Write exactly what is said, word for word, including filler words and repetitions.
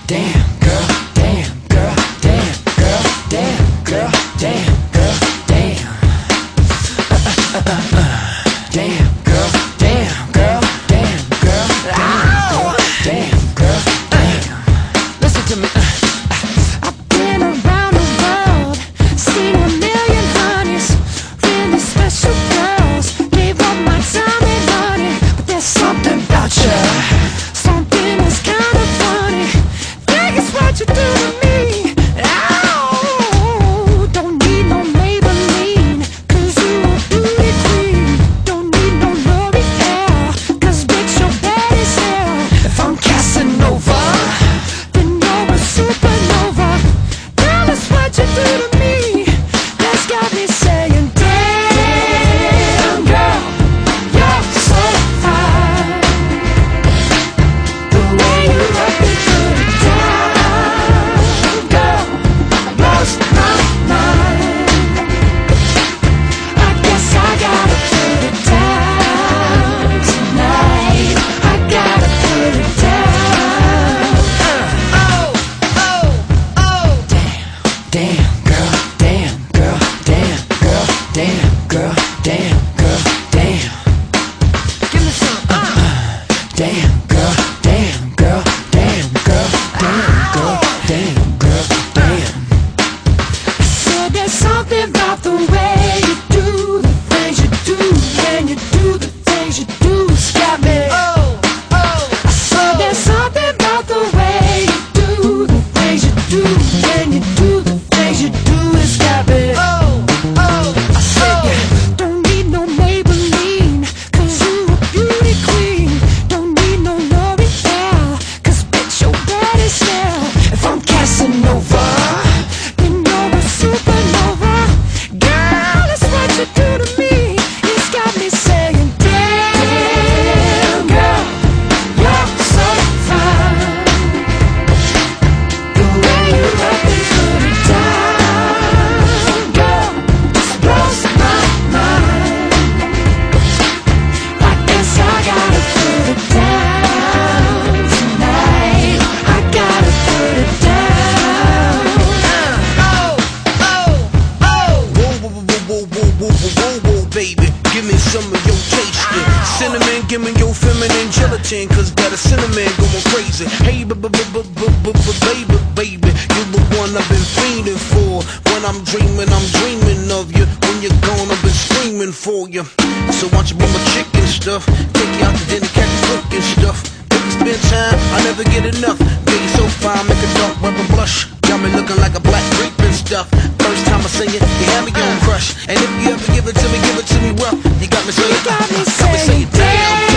damn girl, damn girl, damn girl, damn girl, damn girl, damn. Uh, uh, uh, uh, uh. Damn girl, damn girl, damn girl, damn girl, damn girl, damn. Listen to me. I've been around the world, seen a million honeys, really special girls. Gave up my time and money, but there's something about you, something that's kind of funny. Think it's what you do to me. Oh, don't need no Maybelline, 'cause you a beauty queen. Don't need no L'Oreal, 'cause bitch, your bad as hell. If I'm Casanova, Then you're a supernova. Girl, it's what you do to me that's got me saying, damn girl, you're so fine. The way you rock me to the down, girl, blows my mind. I guess I gotta put it down tonight. I gotta put it down. oh, oh, oh. Damn, damn girl, damn girl, damn girl, damn girl, damn girl, damn. Give me some. Uh. Damn girl, damn girl, damn girl, damn girl, damn girl, damn. Said there's something about the way you do the things you do, when you do the things you do, it's got me. Oh, oh. I said there's something about the way you do the things you do, when you do the things you do, it's got me. Oh, oh. I said yeah, don't need no Maybelline, 'cause you a beauty queen. Don't need no L'Oreal, 'cause bitch, you're bad as hell. If I'm Casanova, Then you're a supernova. Girl, it's what you do to me. It's got me saying, damn girl, you're so fine. The way you rock me to the down, girl, this blows my mind. I guess I gotta put it down tonight. I gotta put it down. oh, oh, oh. Whoa, whoa, whoa, whoa, whoa, whoa, whoa, whoa, whoa, baby. Give me some of your taste. Cinnamon, give me your feminine gelatin, 'cause got a cinnamon going crazy. Hey, b b b b b b b baby, baby, you're the one I've been fiending for. When I'm dreaming, I'm dreaming of you. When you're gone, I've been screaming for you. So why don't you be my chicken stuff? Take you out to dinner, catch you cooking stuff. If we spend time, I never get enough. Baby, so fine, make a dark rubber blush. Got me looking like a black grape and stuff. First time I say it, you have me on crush. And if you ever give it to me, give it to me rough. You got me saying, You got me got me saying, saying, damn.